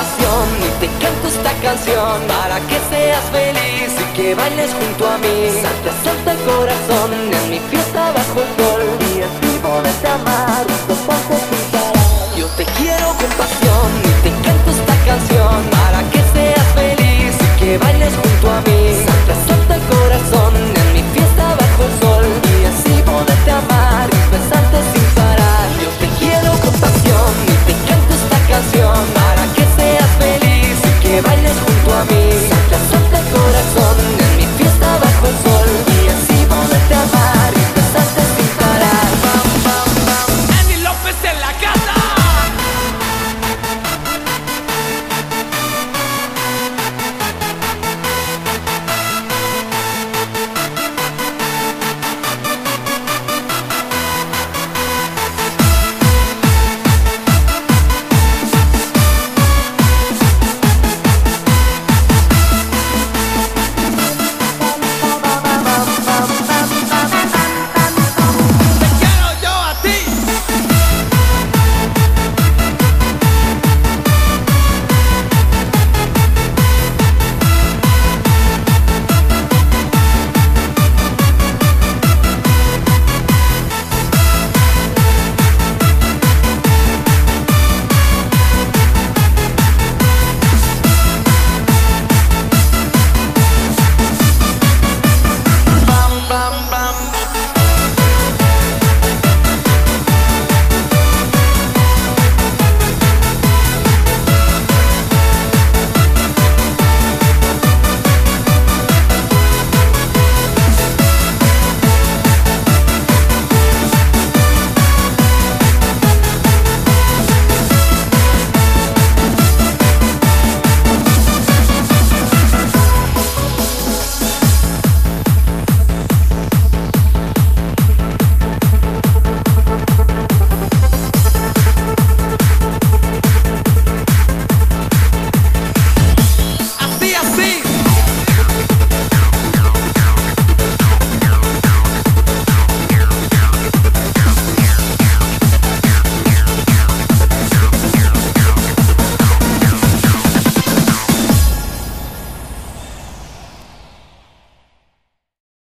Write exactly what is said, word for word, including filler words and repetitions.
ilusión y te canto esta canción para que seas feliz y que bailes junto a mí. Salta, salta el corazón en mi fiesta bajo el sol y es vivo de amar.